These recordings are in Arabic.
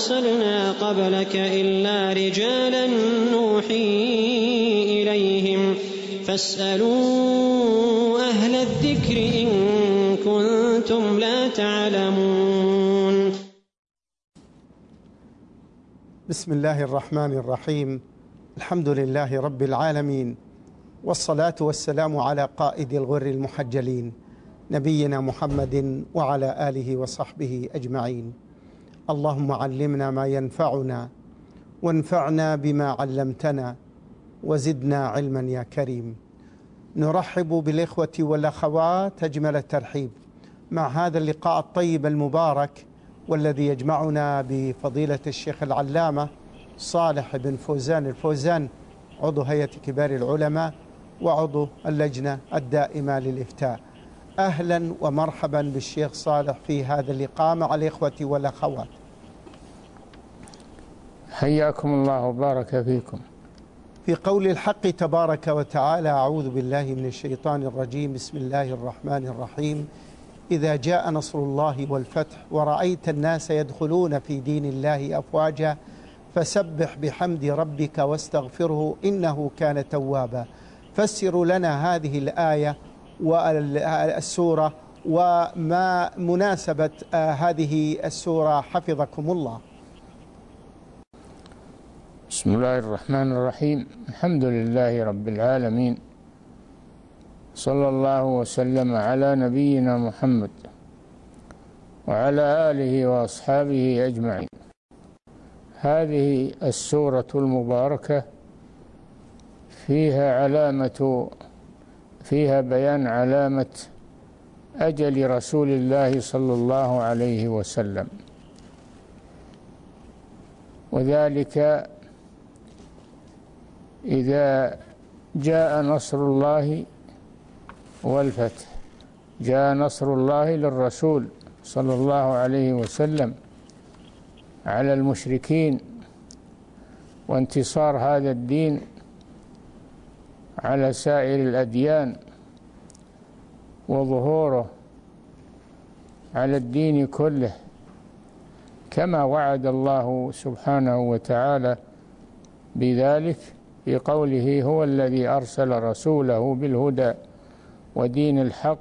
أرسلنا قبلك إلا رجالا نوحي إليهم فاسألوا أهل الذكر إن كنتم لا تعلمون. بسم الله الرحمن الرحيم. الحمد لله رب العالمين، والصلاة والسلام على قائد الغر المحجلين نبينا محمد وعلى آله وصحبه أجمعين. اللهم علمنا ما ينفعنا وانفعنا بما علمتنا وزدنا علما يا كريم. نرحب بالإخوة والأخوات أجمل الترحيب مع هذا اللقاء الطيب المبارك، والذي يجمعنا بفضيلة الشيخ العلامة صالح بن فوزان الفوزان، عضو هيئة كبار العلماء وعضو اللجنة الدائمة للإفتاء. أهلا ومرحبا بالشيخ صالح في هذا اللقاء مع الإخوة والأخوات. حياكم الله وبارك فيكم. في قول الحق تبارك وتعالى: أعوذ بالله من الشيطان الرجيم، بسم الله الرحمن الرحيم، إذا جاء نصر الله والفتح ورأيت الناس يدخلون في دين الله أفواجا فسبح بحمد ربك واستغفره إنه كان توابا. فسروا لنا هذه الآية والسورة وما مناسبة هذه السورة حفظكم الله. بسم الله الرحمن الرحيم. الحمد لله رب العالمين، صلى الله وسلم على نبينا محمد وعلى آله وأصحابه أجمعين. هذه السورة المباركة فيها بيان علامة أجل رسول الله صلى الله عليه وسلم، وذلك إذا جاء نصر الله والفتح. جاء نصر الله للرسول صلى الله عليه وسلم على المشركين، وانتصار هذا الدين على سائر الأديان، وظهوره على الدين كله، كما وعد الله سبحانه وتعالى بذلك في قوله: هو الذي أرسل رسوله بالهدى ودين الحق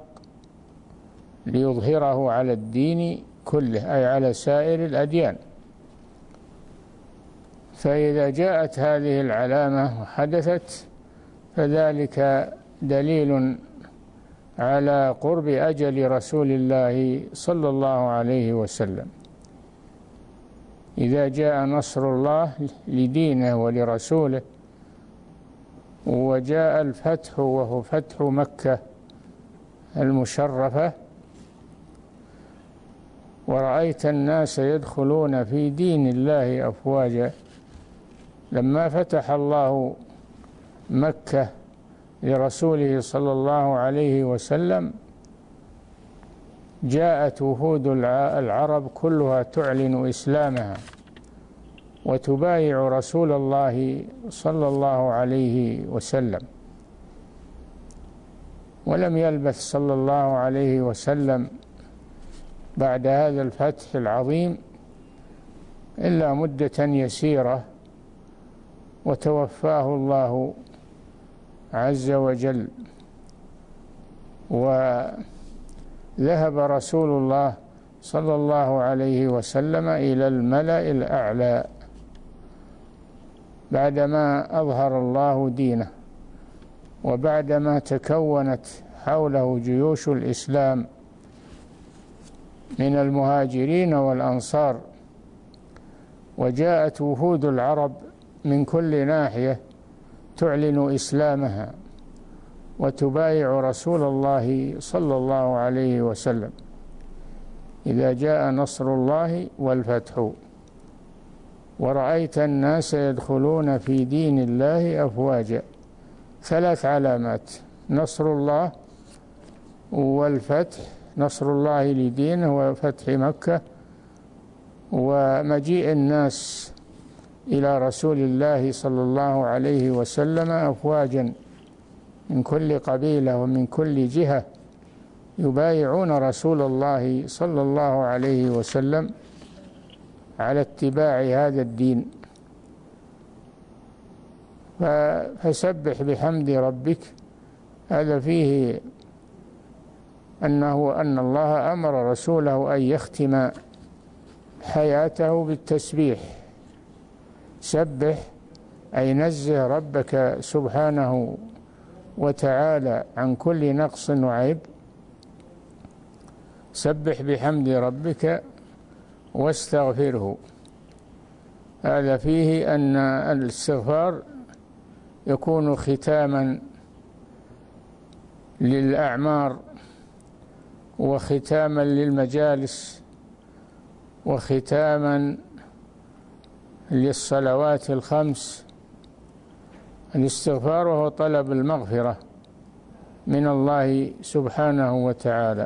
ليظهره على الدين كله، أي على سائر الأديان. فإذا جاءت هذه العلامة وحدثت فذلك دليل على قرب أجل رسول الله صلى الله عليه وسلم. إذا جاء نصر الله لدينه ولرسوله، وجاء الفتح وهو فتح مكة المشرفة، ورأيت الناس يدخلون في دين الله أفواجا. لما فتح الله مكة لرسوله صلى الله عليه وسلم جاءت وفود العرب كلها تعلن إسلامها وتبايع رسول الله صلى الله عليه وسلم. ولم يلبث صلى الله عليه وسلم بعد هذا الفتح العظيم إلا مدة يسيرة، وتوفاه الله عز وجل، وذهب رسول الله صلى الله عليه وسلم إلى الملأ الأعلى بعدما أظهر الله دينه، وبعدما تكونت حوله جيوش الإسلام من المهاجرين والأنصار، وجاءت وفود العرب من كل ناحية تعلن إسلامها وتبايع رسول الله صلى الله عليه وسلم. إذا جاء نصر الله والفتح ورأيت الناس يدخلون في دين الله أفواجا. 3 علامات: نصر الله والفتح، نصر الله لدينه وفتح مكة، ومجيء الناس إلى رسول الله صلى الله عليه وسلم أفواجا من كل قبيلة ومن كل جهة، يبايعون رسول الله صلى الله عليه وسلم على اتباع هذا الدين. فسبح بحمد ربك، هذا فيه أن الله أمر رسوله أن يختم حياته بالتسبيح. سبح أي نزه ربك سبحانه وتعالى عن كل نقص وعيب. سبح بحمد ربك واستغفره، هذا فيه أن الاستغفار يكون ختاما للأعمار وختاما للمجالس وختاما للصلوات الخمس. الاستغفار هو طلب المغفرة من الله سبحانه وتعالى.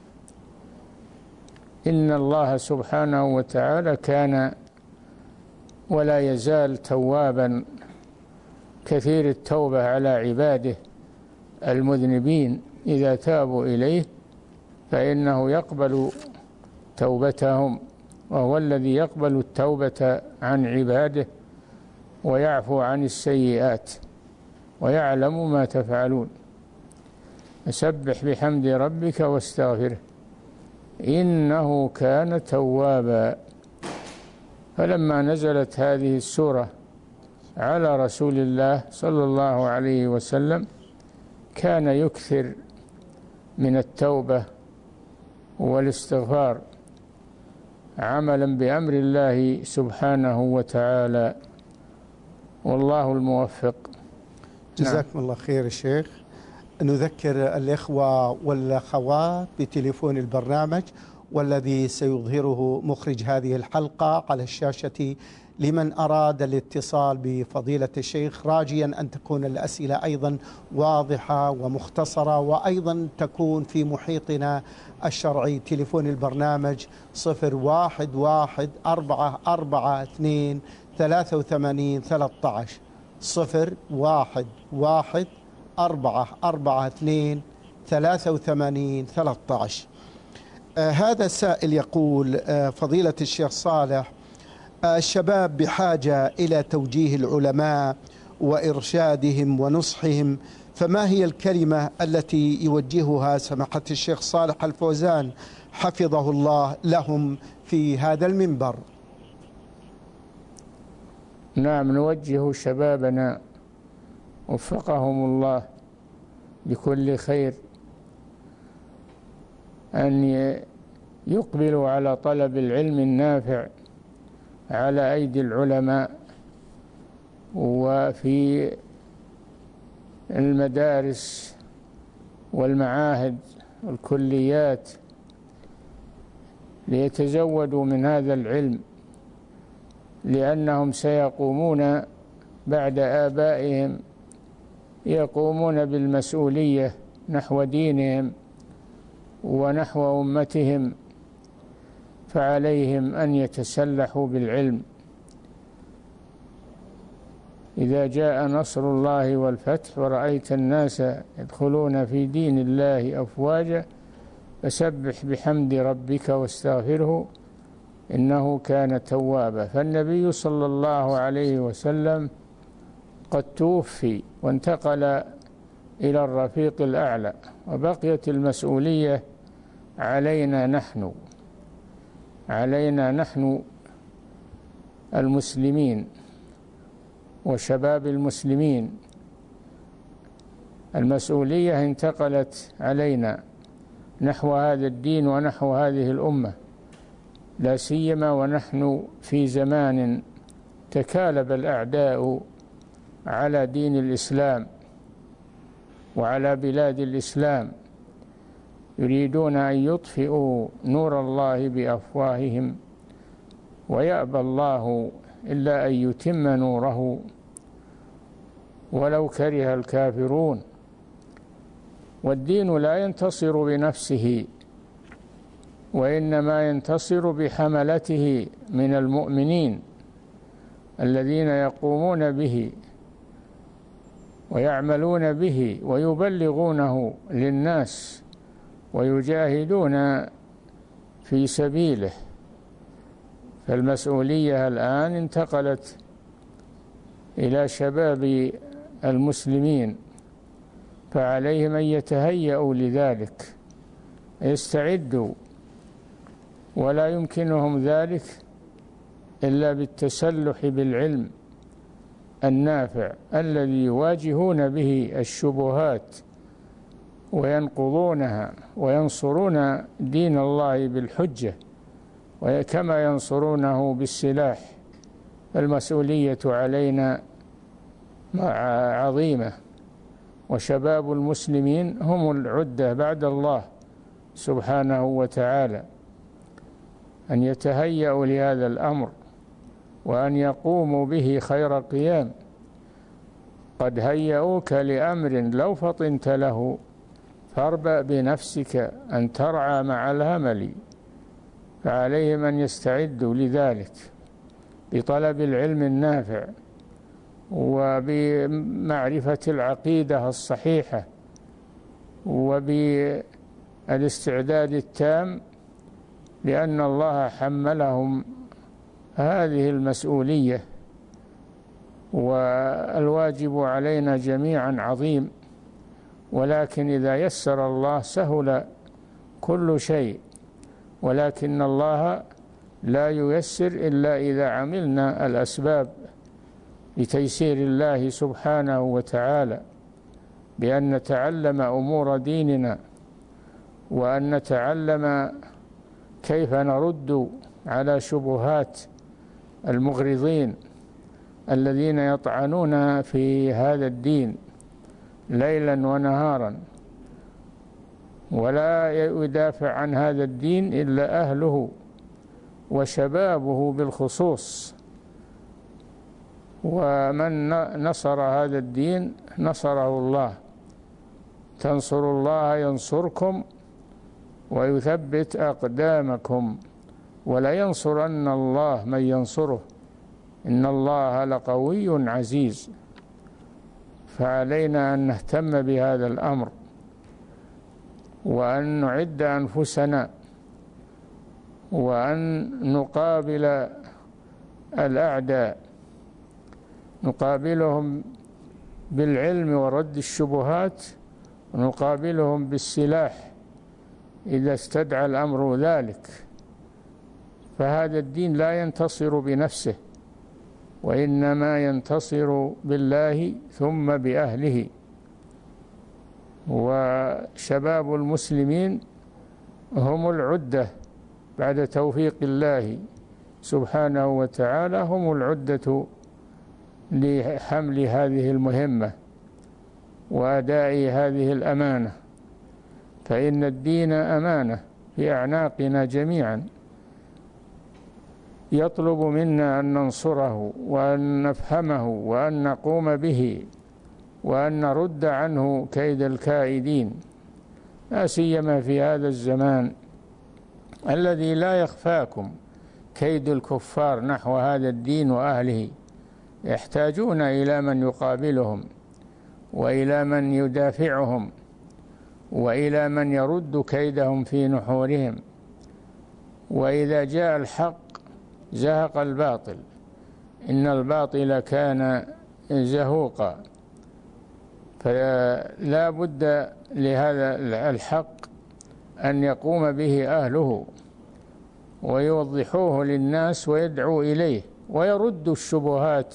إن الله سبحانه وتعالى كان ولا يزال توابا كثير التوبة على عباده المذنبين، إذا تابوا إليه فإنه يقبل توبتهم، وهو الذي يقبل التوبة عن عباده ويعفو عن السيئات ويعلم ما تفعلون. فسبح بحمد ربك واستغفره إنه كان توابا. فلما نزلت هذه السورة على رسول الله صلى الله عليه وسلم كان يكثر من التوبة والاستغفار عملا بأمر الله سبحانه وتعالى، والله الموفق. جزاكم الله خير الشيخ. نذكر الإخوة والأخوات بتليفون البرنامج والذي سيظهره مخرج هذه الحلقة على الشاشة لمن أراد الاتصال بفضيلة الشيخ، راجيا أن تكون الأسئلة أيضا واضحة ومختصرة وأيضا تكون في محيطنا الشرعي. تليفون البرنامج 011-442-83 011-442-83. هذا السائل يقول: فضيلة الشيخ صالح، الشباب بحاجة إلى توجيه العلماء وإرشادهم ونصحهم، فما هي الكلمة التي يوجهها سماحة الشيخ صالح الفوزان حفظه الله لهم في هذا المنبر؟ نعم، نوجه شبابنا وفقهم الله بكل خير أن يقبلوا على طلب العلم النافع على أيدي العلماء وفي المدارس والمعاهد والكليات، ليتزودوا من هذا العلم، لأنهم سيقومون بعد آبائهم، يقومون بالمسؤولية نحو دينهم ونحو أمتهم، فعليهم أن يتسلحوا بالعلم. إذا جاء نصر الله والفتح ورأيت الناس يدخلون في دين الله أفواجا فسبح بحمد ربك واستغفره إنه كان توابا. فالنبي صلى الله عليه وسلم قد توفي وانتقل إلى الرفيق الأعلى، وبقيت المسؤولية علينا نحن المسلمين وشباب المسلمين. المسؤولية انتقلت علينا نحو هذا الدين ونحو هذه الأمة، لا سيما ونحن في زمان تكالب الأعداء على دين الإسلام وعلى بلاد الإسلام، يريدون أن يطفئوا نور الله بأفواههم، ويأبى الله إلا أن يتم نوره ولو كره الكافرون. والدين لا ينتصر بنفسه، وإنما ينتصر بحملته من المؤمنين الذين يقومون به ويعملون به ويبلغونه للناس ويجاهدون في سبيله. فالمسؤولية الآن انتقلت إلى شباب المسلمين، فعليهم أن يتهيأوا لذلك، يستعدوا، ولا يمكنهم ذلك إلا بالتسلح بالعلم النافع الذي يواجهون به الشبهات وينقضونها وينصرون دين الله بالحجة كما ينصرونه بالسلاح. المسؤولية علينا عظيمة، وشباب المسلمين هم العدة بعد الله سبحانه وتعالى، أن يتهيأوا لهذا الأمر وأن يقوموا به خير قيام. قد هيئوك لأمر لو فطنت له فاربأ بنفسك أن ترعى مع الهمل، فعليهم أن يستعدوا لذلك بطلب العلم النافع وبمعرفة العقيدة الصحيحة وبالاستعداد التام، لأن الله حملهم هذه المسؤولية، والواجب علينا جميعا عظيم، ولكن إذا يسر الله سهل كل شيء، ولكن الله لا ييسر إلا إذا عملنا الأسباب لتيسير الله سبحانه وتعالى، بأن نتعلم أمور ديننا، وأن نتعلم كيف نرد على شبهات المغرضين الذين يطعنون في هذا الدين ليلا ونهارا، ولا يدافع عن هذا الدين إلا أهله وشبابه بالخصوص. ومن نصر هذا الدين نصره الله، تنصروا الله ينصركم ويثبت أقدامكم، ولينصرن الله من ينصره، إن الله لقوي عزيز. فعلينا أن نهتم بهذا الأمر، وأن نعد أنفسنا، وأن نقابل الأعداء، نقابلهم بالعلم ورد الشبهات، ونقابلهم بالسلاح إذا استدعى الأمر ذلك. فهذا الدين لا ينتصر بنفسه، وإنما ينتصر بالله ثم بأهله. وشباب المسلمين هم العدة بعد توفيق الله سبحانه وتعالى، هم العدة لحمل هذه المهمة وأداء هذه الأمانة، فإن الدين أمانة في أعناقنا جميعا، يطلب منا أن ننصره وأن نفهمه وأن نقوم به وأن نرد عنه كيد الكائدين، لا سيما في هذا الزمان الذي لا يخفاكم كيد الكفار نحو هذا الدين وأهله. يحتاجون إلى من يقابلهم، وإلى من يدافعهم، وإلى من يرد كيدهم في نحورهم. وإذا جاء الحق زهق الباطل، إن الباطل كان زهوقا. فلا بد لهذا الحق أن يقوم به أهله ويوضحوه للناس ويدعو إليه، ويرد الشبهات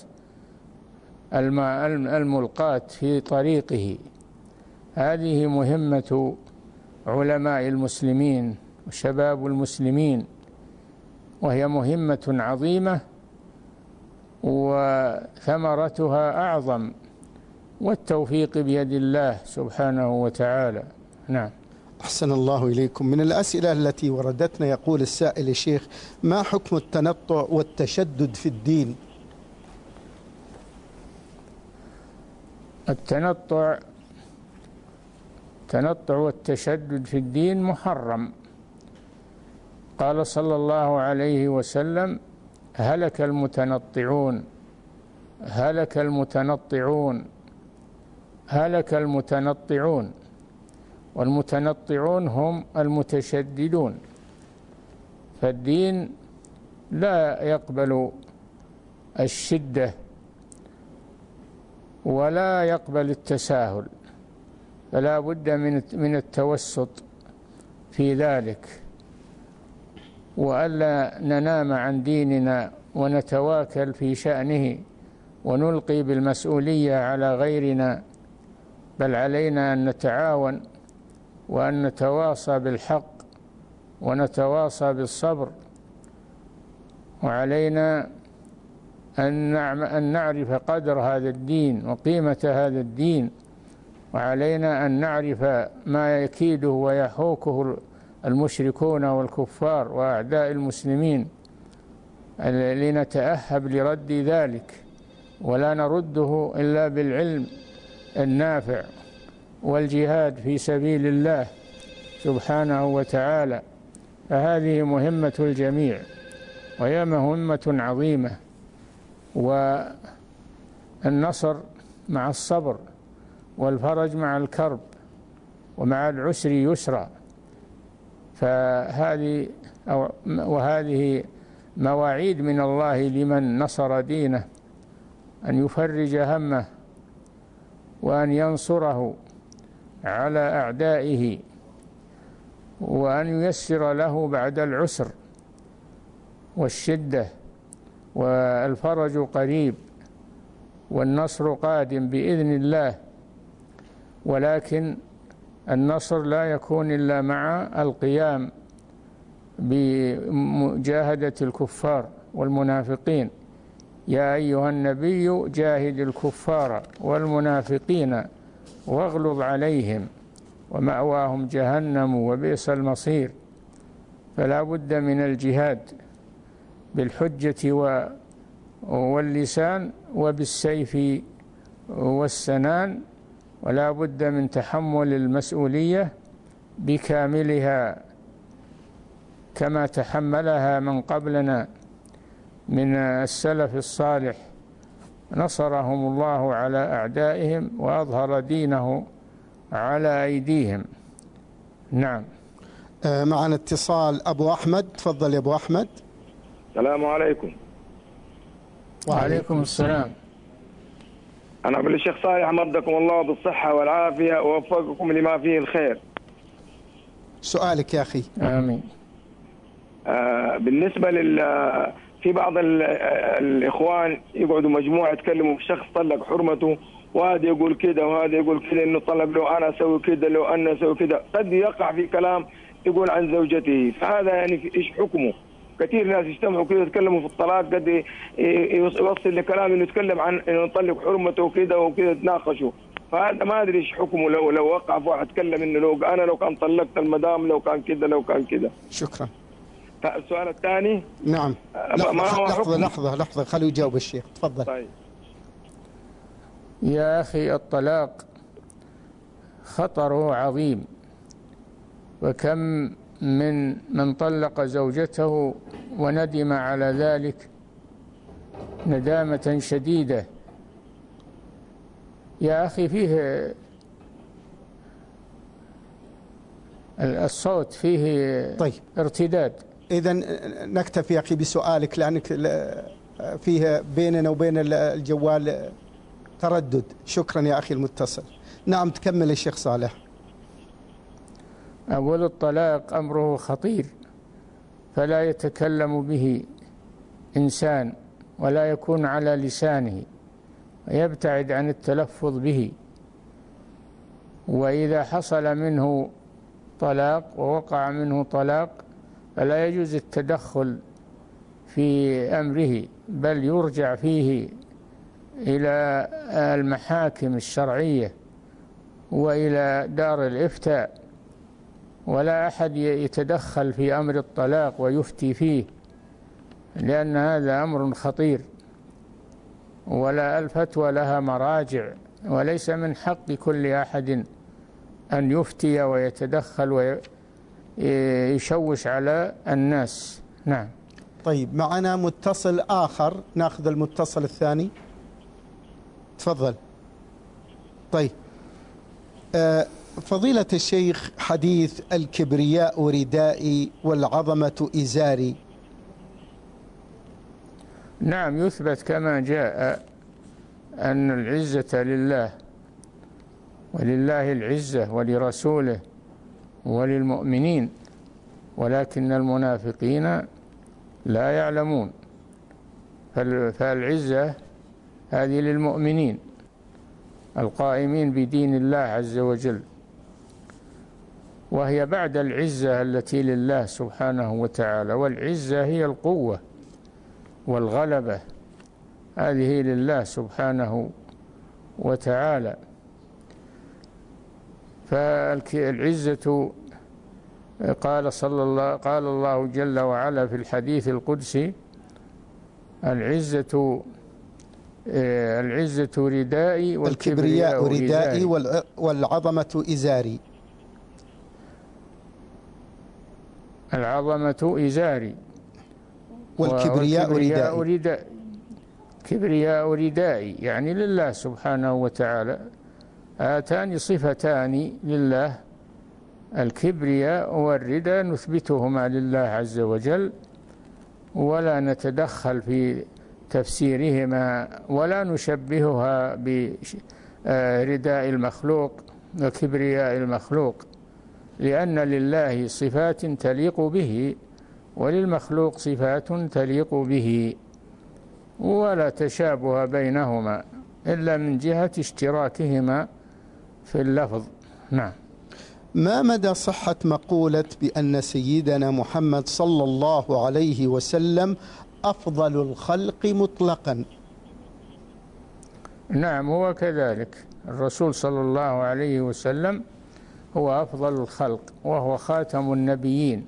الملقاة في طريقه. هذه مهمة علماء المسلمين وشباب المسلمين، وهي مهمة عظيمة وثمرتها أعظم، والتوفيق بيد الله سبحانه وتعالى. نعم. أحسن الله إليكم. من الأسئلة التي وردتنا يقول السائل: يا شيخ، ما حكم التنطع والتشدد في الدين؟ التنطع والتشدد في الدين محرم. قال صلى الله عليه وسلم: هلك المتنطعون، هلك المتنطعون، هلك المتنطعون. والمتنطعون هم المتشددون. فالدين لا يقبل الشدة ولا يقبل التساهل، فلا بد من التوسط في ذلك، وألا ننام عن ديننا ونتواكل في شأنه ونلقي بالمسؤولية على غيرنا، بل علينا أن نتعاون وأن نتواصى بالحق ونتواصى بالصبر، وعلينا أن نعرف قدر هذا الدين وقيمة هذا الدين، وعلينا أن نعرف ما يكيده ويحوكه المشركون والكفار وأعداء المسلمين، لنتأهب لرد ذلك، ولا نرده إلا بالعلم النافع والجهاد في سبيل الله سبحانه وتعالى. فهذه مهمة الجميع، وهي مهمة عظيمة، والنصر مع الصبر، والفرج مع الكرب، ومع العسر يسرا. وهذه مواعيد من الله لمن نصر دينه، أن يفرج همه وأن ينصره على أعدائه، وأن ييسر له بعد العسر والشدة، والفرج قريب والنصر قادم بإذن الله. ولكن النصر لا يكون إلا مع القيام بمجاهدة الكفار والمنافقين. يا أيها النبي جاهد الكفار والمنافقين واغلظ عليهم ومأواهم جهنم وبئس المصير. فلا بد من الجهاد بالحجة واللسان وبالسيف والسنان، ولا بد من تحمل المسؤولية بكاملها كما تحملها من قبلنا من السلف الصالح، نصرهم الله على أعدائهم وأظهر دينه على أيديهم. نعم. معنا اتصال أبو أحمد. تفضل يا أبو أحمد. السلام عليكم. وعليكم السلام. أنا أقول للشيخ صالح أمدكم الله بالصحة والعافية ووفقكم لما فيه الخير. سؤالك يا أخي. آمين. بالنسبة في بعض الإخوان يقعدوا مجموعة يتكلموا في شخص طلق حرمته، وهذا يقول كده وهذا يقول كده، إنه طلق لو أنا أسوي كده لو أنا أسوي كده، قد يقع في كلام يقول عن زوجته، فهذا يعني إيش حكمه؟ كثير ناس يجتمعوا كده يتكلموا في الطلاق، قد يوصل لكلام إنه يتكلم عن إنه يطلق حرمته وكده وكده، يتناقشوا. فهذا ما أدري إيش حكمه لو وقع في واحد يتكلم إنه لو كان طلقت المدام لو كان كده لو كان كده. شكرا. السؤال الثاني. نعم. لحظة خلوا يجاوب الشيخ. تفضل. طيب. يا أخي، الطلاق خطره عظيم، وكم من طلق زوجته وندم على ذلك ندامة شديدة. يا أخي، فيه الصوت فيه طيب. ارتداد. إذن نكتفي يا أخي بسؤالك، لأنك فيه بيننا وبين الجوال تردد. شكرا يا أخي المتصل. نعم، تكمل الشيخ صالح. أول الطلاق أمره خطير، فلا يتكلم به إنسان ولا يكون على لسانه، ويبتعد عن التلفظ به. وإذا حصل منه طلاق ووقع منه طلاق فلا يجوز التدخل في أمره، بل يرجع فيه إلى المحاكم الشرعية وإلى دار الإفتاء، ولا أحد يتدخل في أمر الطلاق ويفتي فيه، لأن هذا أمر خطير، ولا الفتوى لها مراجع، وليس من حق كل أحد أن يفتي ويتدخل ويشوش على الناس. نعم. طيب، معنا متصل آخر، ناخذ المتصل الثاني. تفضل. طيب، فضيلة الشيخ، حديث الكبرياء ردائي والعظمة إزاري نعم، يثبت كما جاء أن العزة لله، ولله العزة ولرسوله وللمؤمنين، ولكن المنافقين لا يعلمون. فالعزة هذه للمؤمنين القائمين بدين الله عز وجل، وهي بعد العزة التي لله سبحانه وتعالى، والعزة هي القوة والغلبة، هذه لله سبحانه وتعالى. فالعزة قال الله جل وعلا في الحديث القدسي: العزة ردائي والكبرياء ردائي والعظمة إزاري. العظمة إزاري والكبرياء ردائي. كبرياء ردائي يعني لله سبحانه وتعالى. هاتان صفتان لله، الكبرياء والردى نثبتهما لله عز وجل، ولا نتدخل في تفسيرهما ولا نشبهها برداء المخلوق وكبرياء المخلوق، لأن لله صفات تليق به وللمخلوق صفات تليق به، ولا تشابه بينهما إلا من جهة اشتراكهما في اللفظ. نعم. ما مدى صحة مقولة بأن سيدنا محمد صلى الله عليه وسلم أفضل الخلق مطلقا؟ نعم، هو كذلك. الرسول صلى الله عليه وسلم هو أفضل الخلق، وهو خاتم النبيين،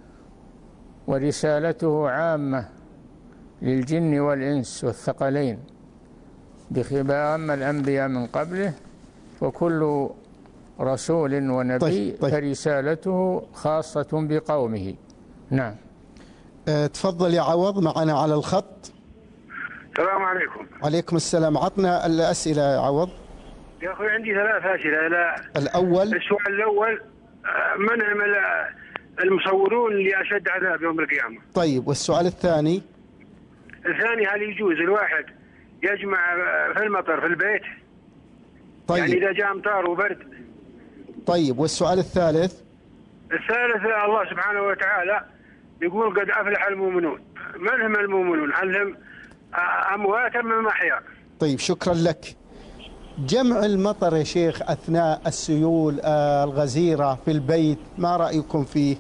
ورسالته عامة للجن والإنس والثقلين، أما الأنبياء من قبله وكل رسول ونبي فرسالته خاصة بقومه. نعم. تفضل يا عوض، معنا على الخط. السلام عليكم. عليكم السلام. عطنا الأسئلة يا عوض. يا أخوي عندي 3 أسئلة. السؤال الأول: من هم المصورون اللي أشد عذاب يوم القيامة؟ طيب، والسؤال الثاني؟ الثاني: هل يجوز الواحد يجمع في المطر في البيت؟ طيب. يعني إذا جاء أمطار وبرد. طيب، والسؤال الثالث؟ الثالث: الله سبحانه وتعالى يقول: قد أفلح المؤمنون. من هم المؤمنون؟ هل هم أموات أم أحياء؟ طيب، شكرا لك. جمع المطر يا شيخ أثناء السيول الغزيرة في البيت، ما رأيكم فيه؟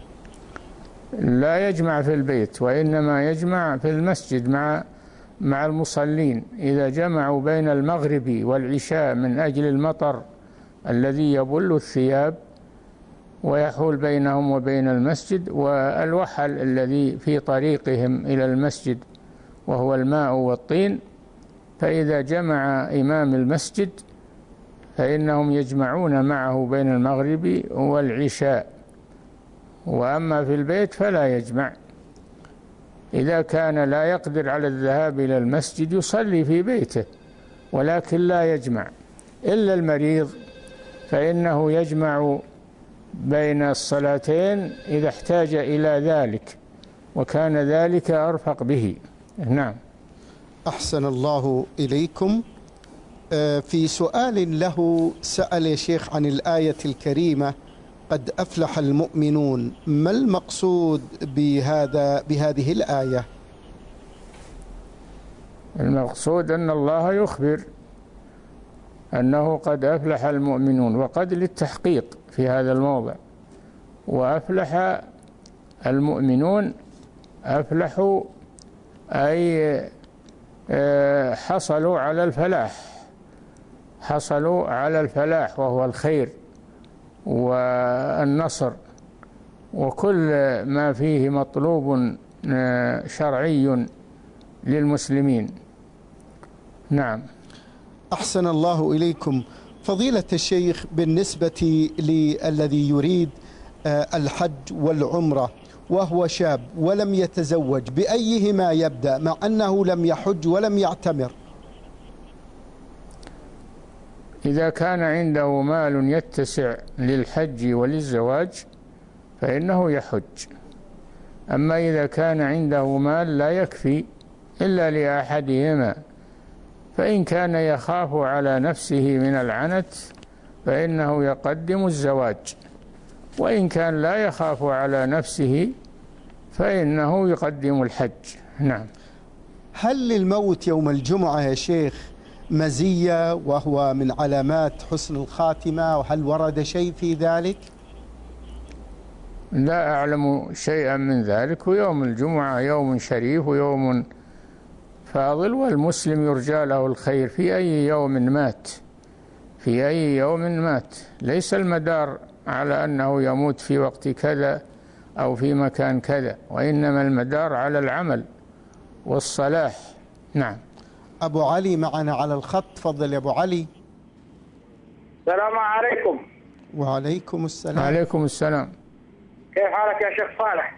لا يجمع في البيت، وإنما يجمع في المسجد مع المصلين. إذا جمعوا بين المغرب والعشاء من أجل المطر الذي يبل الثياب ويحول بينهم وبين المسجد، والوحل الذي في طريقهم إلى المسجد وهو الماء والطين، فإذا جمع إمام المسجد فإنهم يجمعون معه بين المغرب والعشاء، وأما في البيت فلا يجمع. إذا كان لا يقدر على الذهاب إلى المسجد يصلي في بيته، ولكن لا يجمع. إلا المريض فإنه يجمع بين الصلاتين إذا احتاج إلى ذلك، وكان ذلك أرفق به. نعم. أحسن الله إليكم. في سؤال له سأل يا شيخ عن الآية الكريمة: قد أفلح المؤمنون، ما المقصود بهذه الآية؟ المقصود أن الله يخبر أنه قد أفلح المؤمنون، وقد للتحقيق في هذا الموضع. وأفلح المؤمنون، أفلحوا أي حصلوا على الفلاح، حصلوا على الفلاح وهو الخير والنصر وكل ما فيه مطلوب شرعي للمسلمين. نعم. أحسن الله إليكم. فضيلة الشيخ، بالنسبة للذي يريد الحج والعمرة وهو شاب ولم يتزوج، بأيهما يبدأ مع أنه لم يحج ولم يعتمر؟ إذا كان عنده مال يتسع للحج وللزواج فإنه يحج. أما إذا كان عنده مال لا يكفي إلا لأحدهما، فإن كان يخاف على نفسه من العنت فإنه يقدم الزواج، وإن كان لا يخاف على نفسه فإنه يقدم الحج. نعم. هل للموت يوم الجمعة يا شيخ مزية وهو من علامات حسن الخاتمة، وهل ورد شيء في ذلك؟ لا أعلم شيئا من ذلك، ويوم الجمعة يوم شريف ويوم فاضل، والمسلم يرجى له الخير في أي يوم مات، في أي يوم مات، ليس المدار على أنه يموت في وقت كذا أو في مكان كذا، وإنما المدار على العمل والصلاح. نعم. أبو علي معنا على الخط، تفضل يا أبو علي. السلام عليكم. وعليكم السلام. عليكم السلام. كيف حالك يا شيخ صالح؟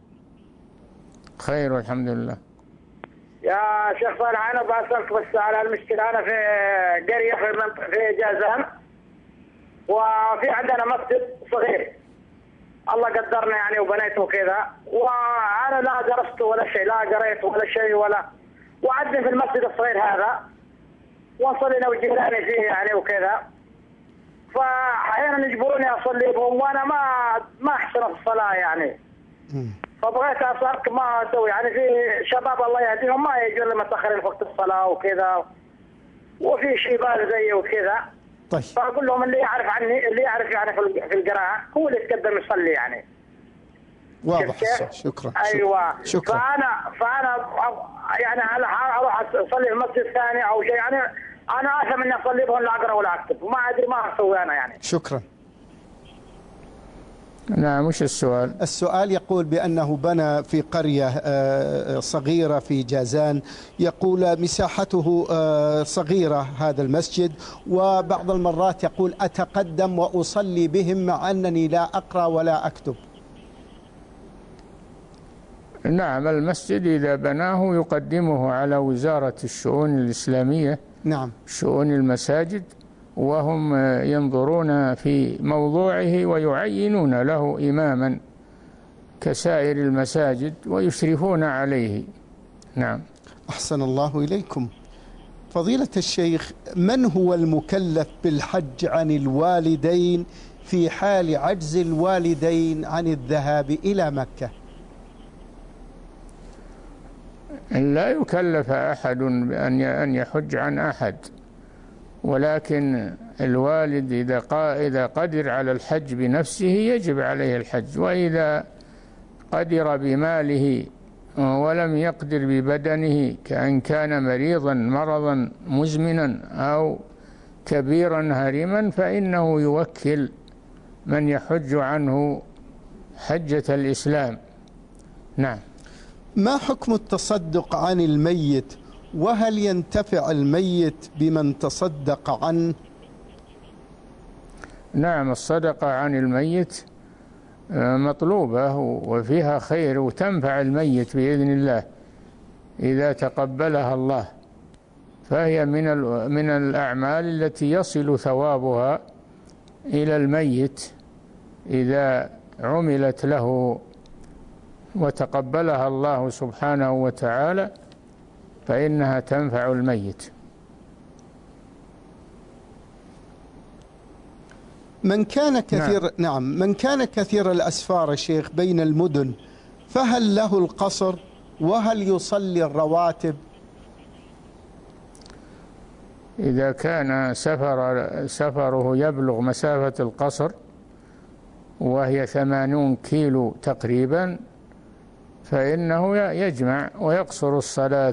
خير والحمد لله. يا شيخ صالح أنا بسألك بس على المشكلة. أنا في قرية في جازان، وفي عندنا مسجد صغير الله قدرنا يعني وبنيته كذا، وأنا لا درست ولا شيء، لا قريت ولا شيء وأعدي في المسجد الصغير هذا، وصل لنا وجيراني فيه يعني وكذا، فأحيانا يجبروني أصلي بهم وأنا ما أحسن الصلاة يعني. فبغيت أسألك ما أسوي يعني. في شباب الله يهديهم ما يجون متأخرين في وقت الصلاة وكذا، وفي شيبان زي وكذا. طيب. فأقول لهم اللي يعرف عني، اللي يعرف يعني في القراءة هو اللي يتقدم يصلي يعني. واضح. شكرا. أيوة. شكرا. فأنا يعني أروح أصلي في مسجد ثاني أو شيء يعني. أنا أفهم إني أصلي بهم لا أقرأ ولا أكتب، وما أدري ما أسوي أنا يعني. شكرا. نعم. وش السؤال؟ السؤال يقول بأنه بنى في قرية صغيرة في جازان، يقول مساحته صغيرة هذا المسجد، وبعض المرات يقول أتقدم وأصلي بهم مع أنني لا أقرأ ولا أكتب. نعم. المسجد إذا بناه يقدمه على وزارة الشؤون الإسلامية. نعم. شؤون المساجد، وهم ينظرون في موضوعه ويعينون له إماما كسائر المساجد ويشرفون عليه. نعم. أحسن الله إليكم. فضيلة الشيخ، من هو المكلف بالحج عن الوالدين في حال عجز الوالدين عن الذهاب إلى مكة؟ لا يكلف أحد بأن يحج عن أحد، ولكن الوالد إذا قدر على الحج بنفسه يجب عليه الحج، وإذا قدر بماله ولم يقدر ببدنه، كأن كان مريضا مرضا مزمنا أو كبيرا هرما، فإنه يوكل من يحج عنه حجة الإسلام. نعم. ما حكم التصدق عن الميت، وهل ينتفع الميت بمن تصدق عنه؟ نعم. الصدقة عن الميت مطلوبة وفيها خير، وتنفع الميت بإذن الله إذا تقبلها الله، فهي من الأعمال التي يصل ثوابها إلى الميت إذا عملت له وتقبلها الله سبحانه وتعالى، فإنها تنفع الميت. من كان كثير نعم. من كان كثير الأسفار شيخ بين المدن، فهل له القصر، وهل يصلي الرواتب؟ إذا كان سفره يبلغ مسافة القصر وهي 80 كيلو تقريبا، فإنه يجمع ويقصر الصلاة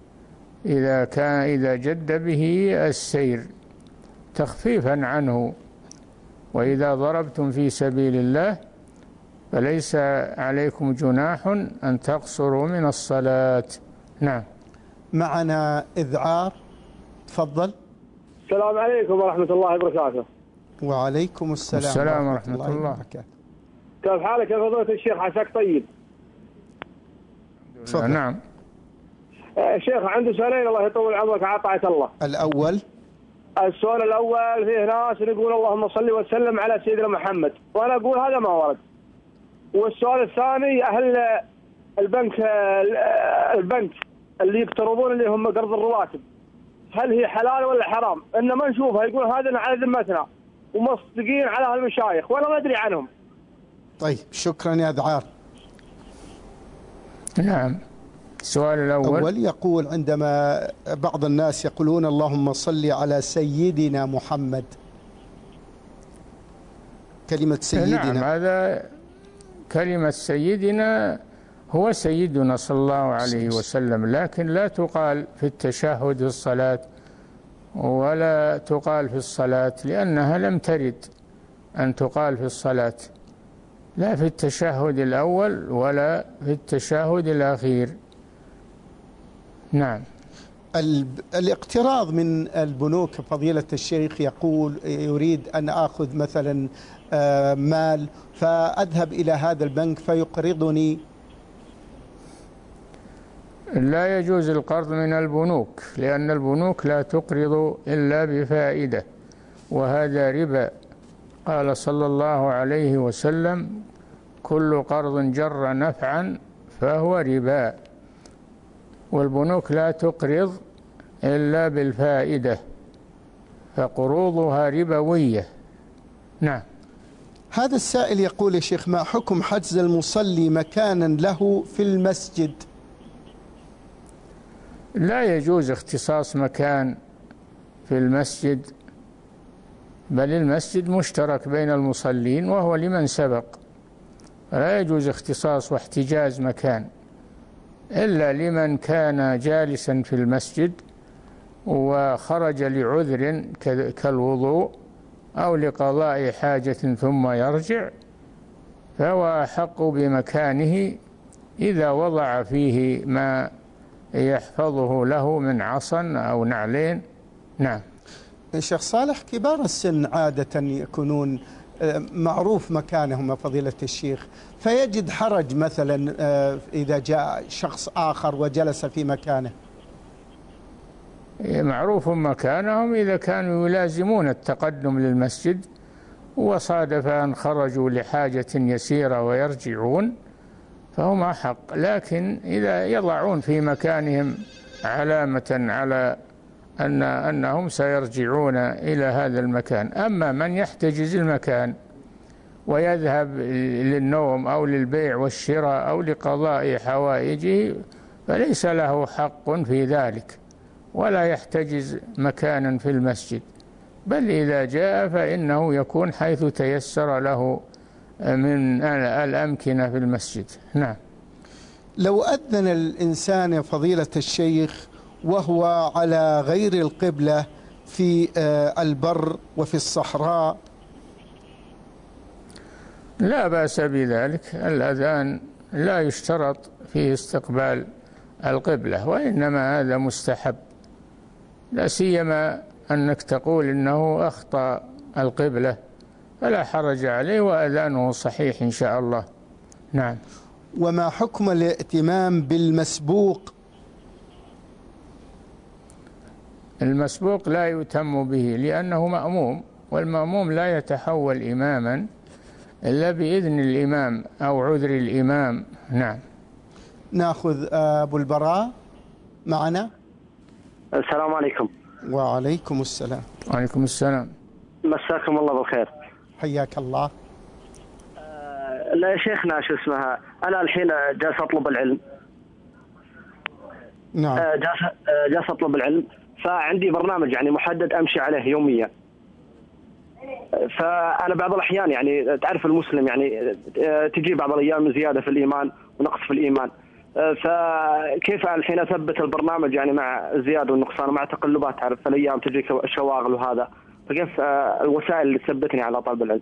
إذا جد به السير تخفيفا عنه. وإذا ضربتم في سبيل الله فليس عليكم جناح أن تقصروا من الصلاة. نعم. معنا إذعار، تفضل. السلام عليكم ورحمة الله وبركاته. وعليكم السلام ورحمة الله وبركاته. كيف حالك يا فضيلة الشيخ؟ عساك طيب. تفضل. نعم. شيخ عندي سؤالين الله يطول عمرك عطاية الله. السؤال الأول، فيه ناس يقول اللهم صل وسلم على سيدنا محمد، وأنا أقول هذا ما ورد. والسؤال الثاني، أهل البنك اللي يقترضون اللي هم قرض الرواتب، هل هي حلال ولا حرام؟ إن ما نشوفها يقول هذا على ذمتنا ومصدقين على هالمشايخ ولا ما أدري عنهم. طيب شكرا يا ذعار. نعم. السؤال الأول يقول عندما بعض الناس يقولون اللهم صل على سيدنا محمد، كلمة سيدنا. نعم، هذا كلمة سيدنا هو سيدنا صلى الله عليه وسلم، لكن لا تقال في التشهد في الصلاة ولا تقال في الصلاة، لأنها لم ترد أن تقال في الصلاة، لا في التشهد الأول ولا في التشهد الأخير. نعم. الاقتراض من البنوك فضيلة الشيخ، يقول يريد أن أخذ مثلا مال فأذهب إلى هذا البنك فيقرضني. لا يجوز القرض من البنوك، لأن البنوك لا تقرض إلا بفائدة، وهذا ربا. قال صلى الله عليه وسلم: كل قرض جر نفعا فهو ربا. والبنوك لا تقرض إلا بالفائدة، فقروضها ربوية. نعم. هذا السائل يقول: يا شيخ، ما حكم حجز المصلي مكانا له في المسجد؟ لا يجوز اختصاص مكان في المسجد، بل المسجد مشترك بين المصلين وهو لمن سبق، فلا يجوز اختصاص واحتجاز مكان إلا لمن كان جالسا في المسجد وخرج لعذر كالوضوء أو لقضاء حاجة ثم يرجع، فهو أحق بمكانه إذا وضع فيه ما يحفظه له من عصا أو نعلين. نعم. شيخ صالح، كبار السن عادة يكونون معروف مكانهم فضيلة الشيخ، فيجد حرج مثلا إذا جاء شخص آخر وجلس في مكانه. معروف مكانهم إذا كانوا يلازمون التقدم للمسجد وصادف أن خرجوا لحاجة يسيرة ويرجعون فهم أحق، لكن إذا يضعون في مكانهم علامة على أنهم سيرجعون إلى هذا المكان. أما من يحتجز المكان ويذهب للنوم أو للبيع والشراء أو لقضاء حوائجه فليس له حق في ذلك، ولا يحتجز مكانا في المسجد، بل إذا جاء فإنه يكون حيث تيسر له من الأمكنة في المسجد. نعم. لو أذن الإنسان فضيلة الشيخ وهو على غير القبلة في البر وفي الصحراء؟ لا بأس بذلك، الأذان لا يشترط فيه استقبال القبلة، وإنما هذا مستحب، لا سيما أنك تقول إنه أخطأ القبلة فلا حرج عليه وأذانه صحيح إن شاء الله. نعم. وما حكم الائتمام بالمسبوق؟ المسبوق لا يؤتم به لأنه مأموم، والمأموم لا يتحول إماما إلا بإذن الإمام أو عذر الإمام. نعم. نأخذ أبو البراء معنا. السلام عليكم. وعليكم السلام. وعليكم السلام. مساكم الله بالخير. حياك الله. لا يا شيخنا، شو اسمها، أنا الحين جالس أطلب العلم. نعم. جالس أطلب العلم، فعندي برنامج يعني محدد أمشي عليه يوميا. فأنا بعض الأحيان يعني تعرف المسلم يعني تجي بعض الأيام زيادة في الإيمان ونقص في الإيمان، فكيف الحين أثبت البرنامج يعني مع الزيادة والنقصان ومع تقلبات، تعرف الأيام تجيك الشواغل وهذا، فكيف الوسائل اللي تثبتني على طلب العلم؟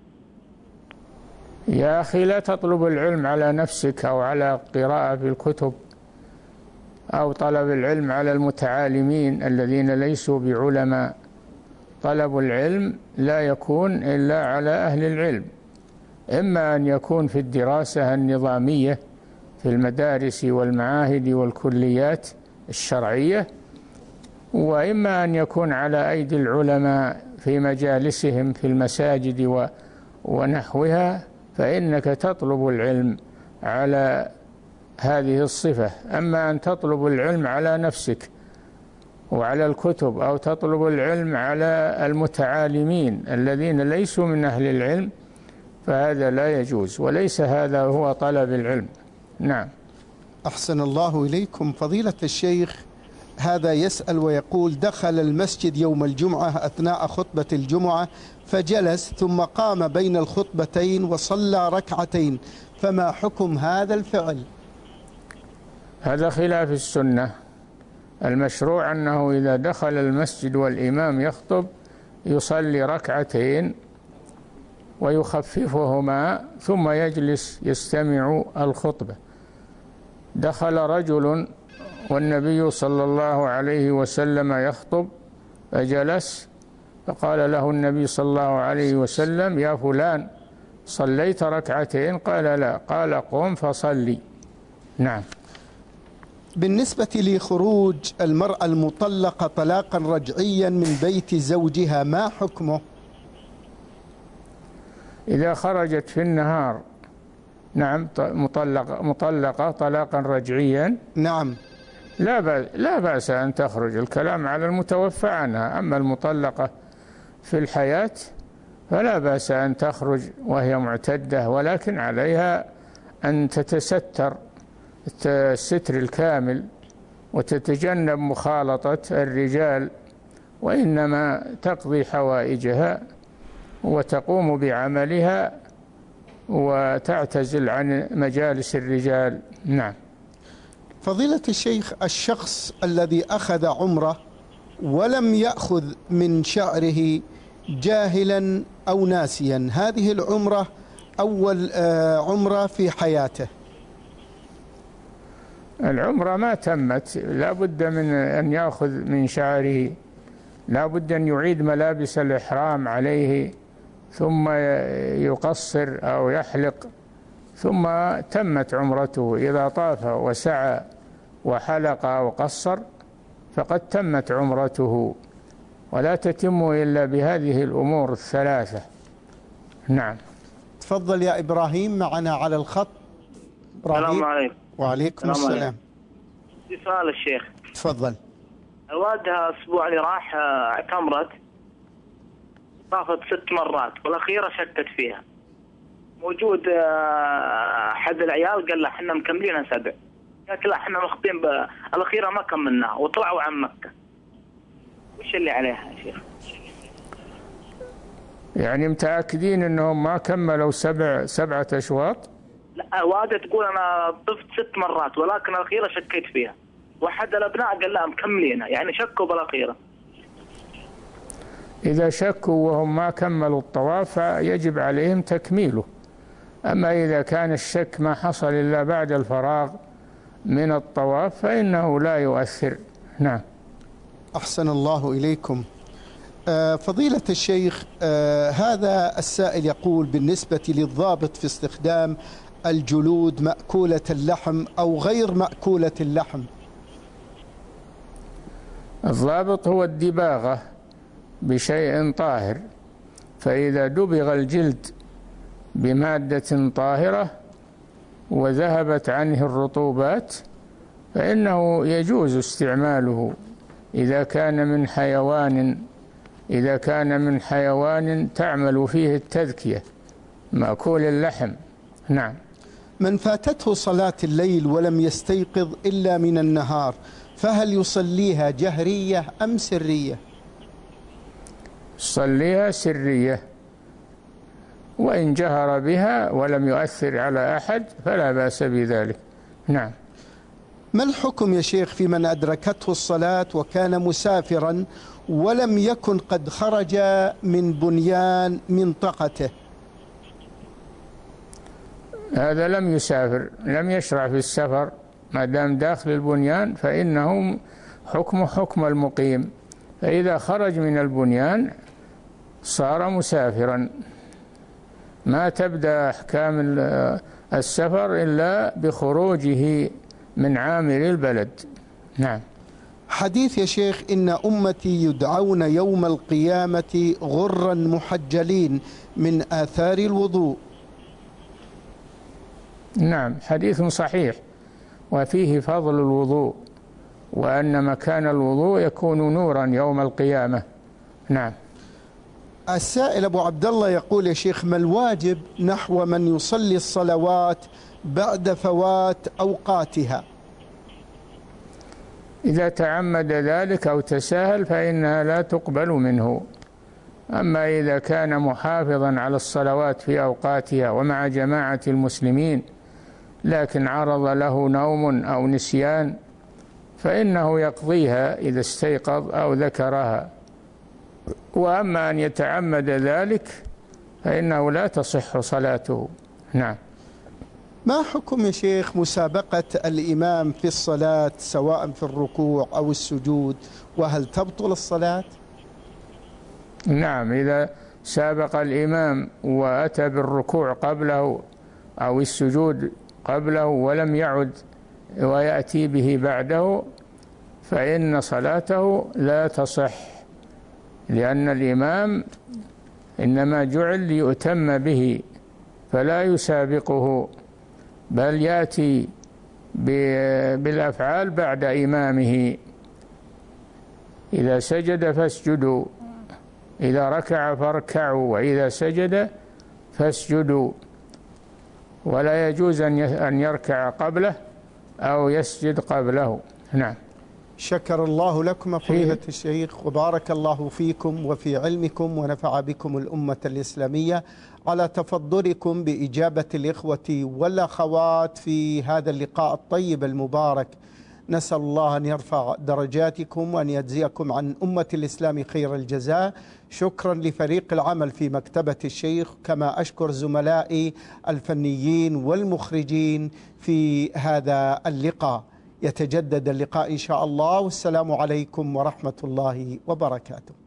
يا أخي لا تطلب العلم على نفسك أو على قراءة في الكتب أو طلب العلم على المتعالمين الذين ليسوا بعلماء. طلب العلم لا يكون إلا على أهل العلم، إما أن يكون في الدراسة النظامية في المدارس والمعاهد والكليات الشرعية، وإما أن يكون على أيدي العلماء في مجالسهم في المساجد ونحوها، فإنك تطلب العلم على هذه الصفة. أما أن تطلب العلم على نفسك وعلى الكتب، أو تطلب العلم على المتعالمين الذين ليسوا من أهل العلم، فهذا لا يجوز، وليس هذا هو طلب العلم. نعم. أحسن الله إليكم فضيلة الشيخ. هذا يسأل ويقول: دخل المسجد يوم الجمعة أثناء خطبة الجمعة فجلس، ثم قام بين الخطبتين وصلى ركعتين، فما حكم هذا الفعل؟ هذا خلاف السنة. المشروع أنه إذا دخل المسجد والإمام يخطب يصلي ركعتين ويخففهما ثم يجلس يستمع الخطبة. دخل رجل والنبي صلى الله عليه وسلم يخطب فجلس، فقال له النبي صلى الله عليه وسلم: يا فلان صليت ركعتين؟ قال: لا. قال: قم فصلي. نعم. بالنسبة لخروج المرأة المطلقة طلاقا رجعيا من بيت زوجها ما حكمه؟ إذا خرجت في النهار، نعم، مطلقة طلاقا رجعيا، نعم، لا بأس أن تخرج. الكلام على المتوفى عنها. أما المطلقة في الحياة فلا بأس أن تخرج وهي معتدة، ولكن عليها أن تتستر الستر الكامل وتتجنب مخالطة الرجال، وإنما تقضي حوائجها وتقوم بعملها وتعتزل عن مجالس الرجال. نعم. فضيلة الشيخ، الشخص الذي أخذ عمرة ولم يأخذ من شعره جاهلا أو ناسيا، هذه العمرة أول عمرة في حياته، العمرة ما تمت، لا بد من أن يأخذ من شعره، لا بد أن يعيد ملابس الإحرام عليه، ثم يقصر أو يحلق، ثم تمت عمرته. إذا طاف وسعى وحلق وقصر فقد تمت عمرته، ولا تتم إلا بهذه الأمور الثلاثة. نعم. تفضل يا إبراهيم معنا على الخط. السلام عليكم. وعليكم السلام. في سؤال الشيخ. تفضل. والدها الأسبوع اللي راح اعتمرت، طافت 6 مرات والأخيرة شكت فيها. موجود أحد العيال قال له احنا مكملينها 7، قالت لا احنا مخطين الأخيرة ما كملناها، وطلعوا عن مكة. وش اللي عليها يا شيخ؟ يعني متأكدين أنهم ما كملوا 7 أشواط؟ لا، والدة تقول أنا طفت 6 مرات ولكن الأخيرة شكيت فيها، وأحد الأبناء قال لا مكملينها، يعني شكوا بالأخيرة. إذا شكوا وهم ما كملوا الطواف فيجب عليهم تكميله. أما إذا كان الشك ما حصل إلا بعد الفراغ من الطواف فإنه لا يؤثر. نعم. أحسن الله إليكم. فضيلة الشيخ، هذا السائل يقول: بالنسبة للضابط في استخدام الجلود مأكولة اللحم أو غير مأكولة اللحم؟ الضابط هو الدباغة بشيء طاهر، فإذا دبغ الجلد بمادة طاهرة وذهبت عنه الرطوبات فإنه يجوز استعماله إذا كان من حيوان تعمل فيه التذكية مأكول اللحم. نعم. من فاتته صلاة الليل ولم يستيقظ إلا من النهار، فهل يصليها جهرية أم سرية؟ صليها سرية، وإن جهر بها ولم يؤثر على أحد فلا بأس بذلك. نعم. ما الحكم يا شيخ في من أدركته الصلاة وكان مسافرا ولم يكن قد خرج من بنيان منطقته؟ هذا لم يسافر، لم يشرع في السفر، ما دام داخل البنيان فإنه حكم المقيم، فإذا خرج من البنيان صار مسافرا. ما تبدأ أحكام السفر إلا بخروجه من عامل البلد. نعم. حديث يا شيخ: إن أمتي يدعون يوم القيامة غرا محجلين من آثار الوضوء. نعم، حديث صحيح، وفيه فضل الوضوء، وأن مكان الوضوء يكون نورا يوم القيامة. نعم. السائل أبو عبد الله يقول: يا شيخ، ما الواجب نحو من يصلي الصلوات بعد فوات أوقاتها؟ إذا تعمد ذلك أو تساهل فإنها لا تقبل منه. أما إذا كان محافظا على الصلوات في أوقاتها ومع جماعة المسلمين لكن عرض له نوم أو نسيان فإنه يقضيها إذا استيقظ أو ذكرها. وأما أن يتعمد ذلك فإنه لا تصح صلاته. نعم. ما حكم يا شيخ مسابقة الإمام في الصلاة سواء في الركوع أو السجود، وهل تبطل الصلاة؟ نعم، إذا سابق الإمام وأتى بالركوع قبله أو السجود قبله ولم يعد ويأتي به بعده فإن صلاته لا تصح، لأن الإمام إنما جعل ليؤتم به فلا يسابقه، بل يأتي بالأفعال بعد إمامه. إذا سجد فاسجدوا، إذا ركع فاركعوا، وإذا سجد فاسجدوا، ولا يجوز أن يركع قبله أو يسجد قبله. نعم. شكر الله لكم فضيلة الشيخ، وبارك الله فيكم وفي علمكم، ونفع بكم الأمة الإسلامية على تفضلكم بإجابة الإخوة والأخوات في هذا اللقاء الطيب المبارك. نسأل الله أن يرفع درجاتكم وأن يجزيكم عن أمة الإسلام خير الجزاء. شكرا لفريق العمل في مكتبة الشيخ، كما أشكر زملائي الفنيين والمخرجين في هذا اللقاء. يتجدد اللقاء إن شاء الله، والسلام عليكم ورحمة الله وبركاته.